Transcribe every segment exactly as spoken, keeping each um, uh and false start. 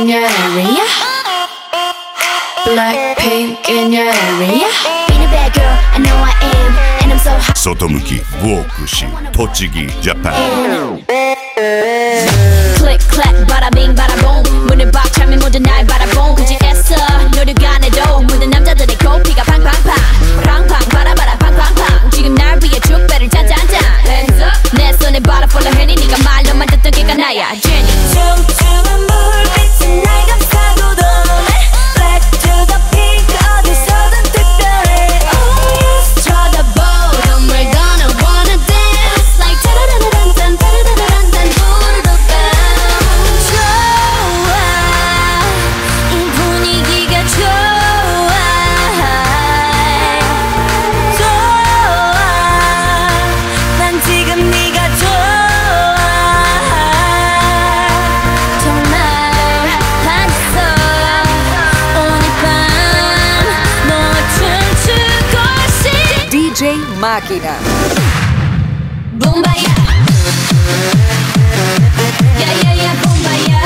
your area? Blackpink in your area? Being a bad girl, I know I am, and I'm so hot. 外向きウォークし栃木ジャパン Click clack, bada bing, bada boom. 문을 박 차면 모두 날 바라본 굳이 애써 노력 안 해도 모든 남자들의 코피가 팡팡팡 팡팡 바라바라 팡팡팡 지금 날 위해 축배를 짠짠짠 Hands up 내 손에 바라 follow henny 네가 말로만 듣던 걔가 나야 Jenny 춤추는 불빛은 날 감싸고도 Black to the pink 어디서든 특별해 Oh yes 쳐다보 We're gonna wanna dance Like 타라라란딴 타라라란딴 부르도 좋아 이 분위기가 좋아 좋아 난 지금 네가 좋아 정말 반했어 오늘 밤 너와 춤추고 싶 디제이 Máquina. Bombaya Yeah yeah yeah bombaya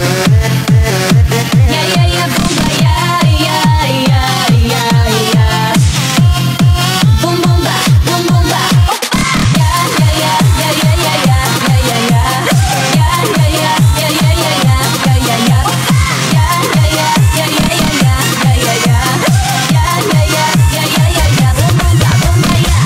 Yeah yeah yeah bombaya Yeah yeah yeah yeah Boom boom ba boom boom ba Yeah yeah yeah yeah yeah yeah yeah yeah yeah Yeah yeah yeah yeah yeah yeah yeah yeah yeah yeah Yeah yeah yeah yeah yeah yeah yeah yeah yeah yeah Yeah yeah yeah yeah yeah yeah yeah Boom boom ba bombaya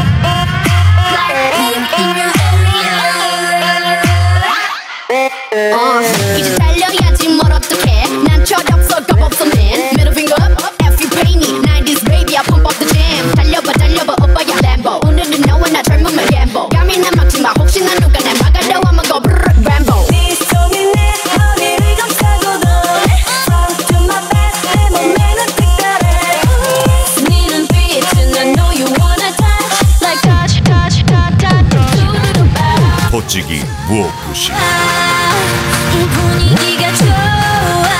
어, 이제 달려야지 뭘 어떡해 난 철없어 겁없어 man Middle finger up, up F you pay me 나인티즈 baby I pump up the jam 달려봐 달려봐 오빠야 Lambo 오늘은 너와 나 젊으면 gamble 감히 난 막지마 혹시나 누가 날 막아도 I'ma go brrr Rambo 네 손이 내 허리를 감싸고도 Front to my back 내 몸매는 특별해 네 눈빛은 I know you wanna touch Like touch touch touch touch 두루루바 栃木ウォークし 이 분위기가 좋아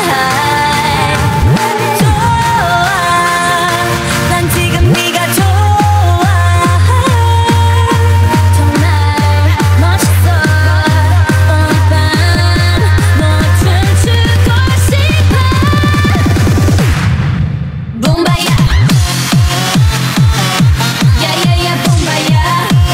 좋아 난 지금 네가 좋아 정말 멋있어 오늘 밤 너와 춤추고 싶어 붐바야 Yeah yeah yeah 붐바야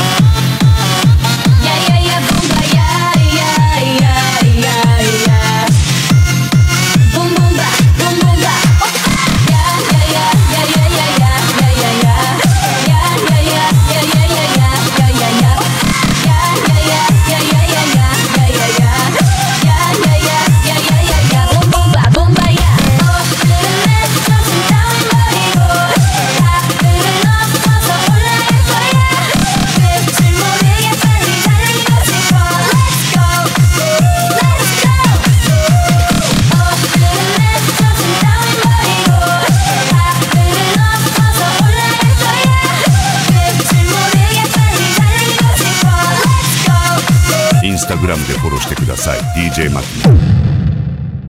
Yeah yeah yeah 붐바야 Yeah yeah yeah yeah Boom boom ba boom boom ba Yeah yeah yeah yeah yeah yeah yeah yeah yeah Yeah yeah yeah yeah yeah yeah yeah yeah yeah yeah Yeah yeah yeah yeah yeah yeah yeah yeah yeah yeah Yeah yeah yeah yeah yeah yeah yeah Boom boom ba boom ba yeah 어 그래 정신 따윈 버리고 하늘을 넘어서 올라갈 거야 끝을 모르게 빨리 달리고 싶어 Let's go Let's go 어 그래 정신 따윈 버리고 하늘을 넘어서 올라갈 거야 끝을 모르게 빨리 달리고 싶어 Let's go インスタグラムでフォローしてください ディージェー マキナ